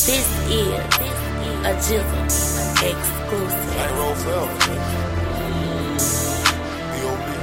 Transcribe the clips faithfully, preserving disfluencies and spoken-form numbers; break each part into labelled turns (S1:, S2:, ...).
S1: This is a Jizzle exclusive.
S2: Like roll fell. B O B.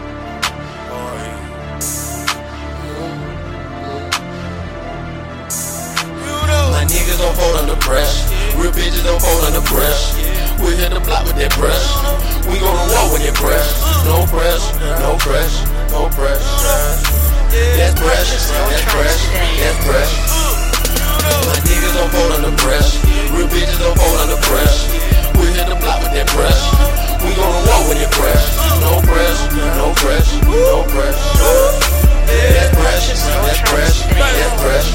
S3: My niggas don't fold under pressure. Real bitches don't fold under pressure. We hit the block with that pressure. We gonna walk with that pressure. No pressure, no pressure, no pressure. That's precious, that's precious, that's precious. My niggas don't fold under pressure. Real bitches don't fold under pressure. We hit the block with that pressure. We gonna walk with that pressure. No pressure, no pressure, no pressure. That's precious, that's precious, that's precious.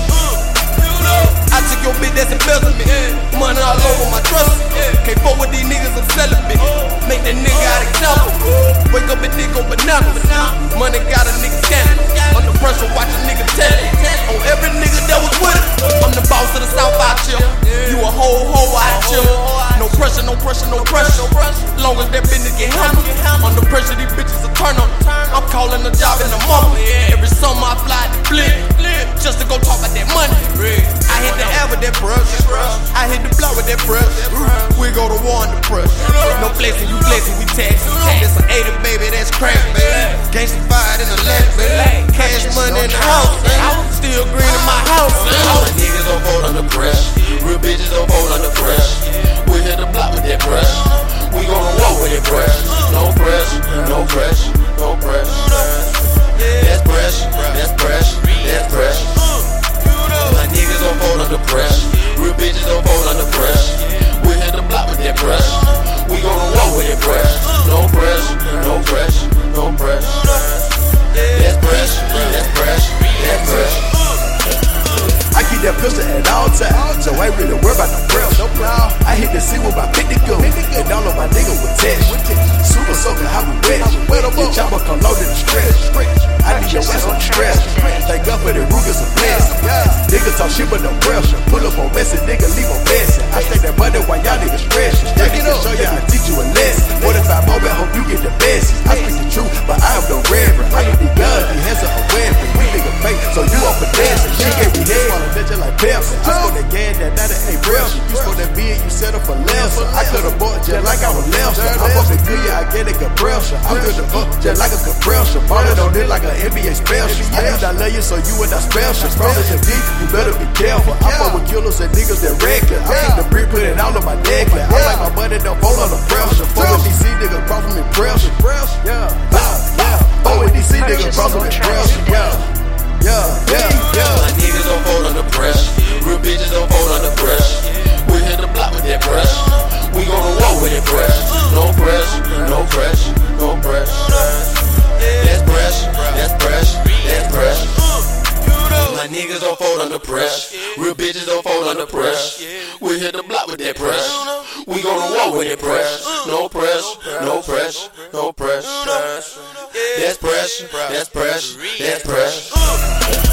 S4: I took your bitch, that's embezzlement. Money all over my trust. Can't fuck with these niggas, I'm celibate. Make that nigga out of example. Wake up and nigga go bananas. Money got a nigga scanning. Under pressure, watch a nigga tell it. On every nigga that was with it. I'm the boss of the South out here. You a whole hoe out here. No pressure, no pressure, no pressure. Long as that business get hammered. Under pressure, these bitches will turn up. I'm calling a job in the mama. Every summer I fly to flip. Just to go talk about that money. I hit the air with that brush. I hit the block with that brush. We go to war on the brush. No flexing, you flexing, we tax. It's an eighty, baby, that's crack, baby. Gangsta fired in the left, baby. Cash money in the house, still green in my house.
S3: My niggas don't fold under pressure. Real bitches don't fold under pressure. We hit the block with that pressure. We gonna walk with that pressure. No pressure, no pressure, no pressure. That's pressure, that's pressure, that's pressure. My niggas don't fold under pressure. Real bitches don't fold under pressure. We hit the block with that pressure. We gonna walk with that pressure. No pressure, no pressure, no pressure. That's pressure, that's pressure, that's pressure.
S5: I keep that pistol at all times, so I ain't really worry about no pressure. I hit the sea with my fifty go, and all of my niggas with test. Super soaking, how we wet. Your chopper come loaded and stretch. I need your ass on the stress. Thank God for the Rugas and blessing. Niggas talk shit but no pressure. Pull up on messy, nigga leave on messy. I take that money while y'all niggas stressing. I need to show y'all I teach you a lesson. forty-five moment, hope you get the best. I speak the truth, but I am no reverend. I need the gun, these hands are a weapon. We nigga fake, so you off for dancing. She gave me head, wanna bitch like Pepsi. I smoke that gas, that night it ain't pressure. You smoke that beer, you settle for less. I could've bought just like I was left. I'm fucking good, yeah, I get a compressor. I'm good to fuck just like a compressor. Ballin' on it like an N B A special. I do not love you, so you and I special. Strong as a beat, you better be careful. I fuck with killers and niggas that reckless. I keep the brick, put it all on my necklace. I like my money, don't fall under pressure. Fuck with D C niggas, cross from impression. Yeah, yeah. Fuck with D C niggas, cross from impression. Yeah, yeah, yeah, yeah.
S3: My niggas don't fold under pressure. Real bitches don't fold under pressure. We hit the block with that pressure. We gonna walk with that pressure. No pressure, no pressure, no pressure. That's pressure, that's pressure, that's pressure. My niggas don't fold under pressure. Real bitches don't fold under pressure. We hit the block with that pressure. We gonna walk with that pressure. No pressure, no pressure, no pressure. That's pressure, that's pressure, that's pressure.